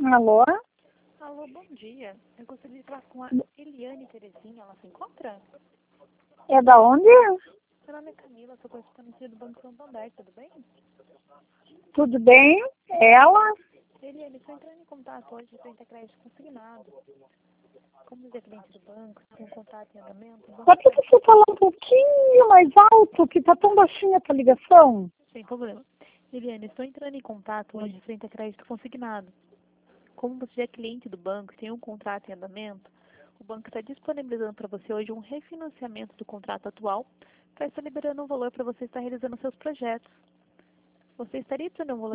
Alô? Alô, bom dia. Eu gostaria de falar com a Eliane Terezinha. Ela se encontra? É da onde? Meu nome é Camila, sou correspondente do Banco Santander, tudo bem? Tudo bem? Ela? Eliane, estou entrando em contato hoje frente a crédito consignado. Como você é cliente do banco, tem um contrato em andamento, o banco Pode você falar um pouquinho mais alto, que tá tão baixinha a tua ligação? sem problema. Eliane, estou entrando em contato hoje frente a crédito consignado. Como você é cliente do banco e tem um contrato em andamento, o banco está disponibilizando para você hoje um refinanciamento do contrato atual para estar liberando um valor para você estar realizando seus projetos. Você estaria precisando de um valor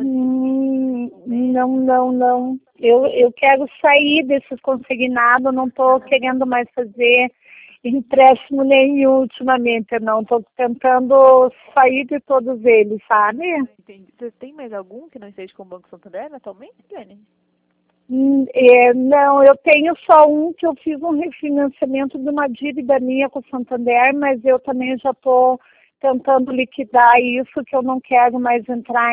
Não. Eu quero sair desses consignados, não estou querendo mais fazer empréstimo nenhum ultimamente, não. Estou tentando sair de todos eles, sabe? Entendi. Você tem mais algum que não esteja com o Banco Santander atualmente, Eliane? Não, eu tenho só um que eu fiz um refinanciamento de uma dívida minha com o Santander, mas eu também já estou tentando liquidar isso, que eu não quero mais entrar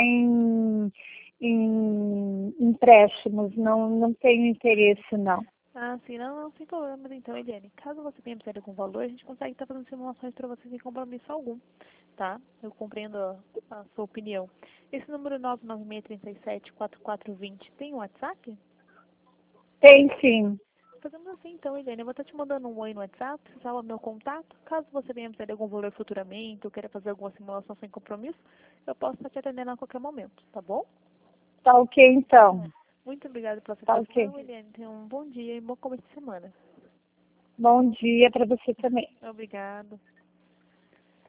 em empréstimos, não tenho interesse, não. Ah, sim, não, sem problemas então, Eliane. Caso você tenha precisado de algum valor, a gente consegue estar fazendo simulações para você sem compromisso algum, tá? Eu compreendo a sua opinião. Esse número 996374420 tem um WhatsApp? Tem sim. Fazemos assim então, Eliane. Eu vou estar te mandando um oi no WhatsApp, você salva meu contato. Caso você venha precisar de algum valor futuramente ou queira fazer alguma simulação sem compromisso, eu posso estar te atendendo a qualquer momento, tá bom? Tá ok então. Muito obrigada pela sua Tá ok. atenção, Eliane. Tenha um bom dia e bom começo de semana. Bom dia para você também. Obrigada.